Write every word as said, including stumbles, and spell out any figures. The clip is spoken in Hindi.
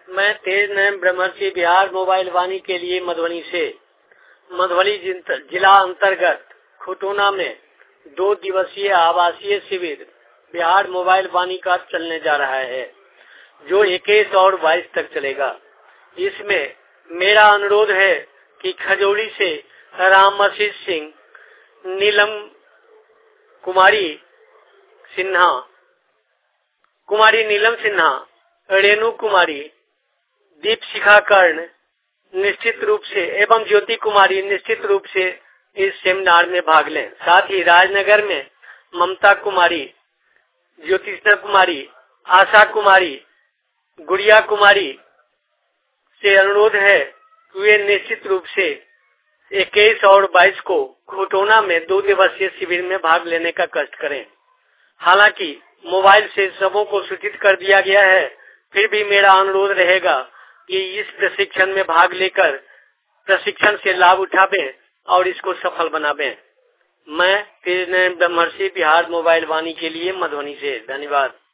मैं तेज नैम ब्रह्मर्षि बिहार मोबाइल वाणी के लिए मधुबनी से मधुबनी जिला अंतर्गत खुटोना में दो दिवसीय आवासीय शिविर बिहार मोबाइल वाणी का चलने जा रहा है, जो इक्कीस और बाईस तक चलेगा। इसमें मेरा अनुरोध है कि खजौली से रामआशीष सिंह, नीलम कुमारी सिन्हा, कुमारी नीलम सिन्हा, रेणु कुमारी, दीप शिखा कर्ण निश्चित रूप से एवं ज्योति कुमारी निश्चित रूप से इस सेमिनार में भाग लें। साथ ही राजनगर में ममता कुमारी, ज्योतिषा कुमारी, आशा कुमारी, गुड़िया कुमारी से अनुरोध है कि वे निश्चित रूप से इक्कीस और बाईस को खुटोना में दो दिवसीय शिविर में भाग लेने का कष्ट करें। हालांकि मोबाइल से सबों को सूचित कर दिया गया है, फिर भी मेरा अनुरोध रहेगा कि इस प्रशिक्षण में भाग लेकर प्रशिक्षण से लाभ उठावें और इसको सफल बनावें। मैं तेज नैम ब्रह्मर्षि बिहार मोबाइल वाणी के लिए मधुबनी से। धन्यवाद।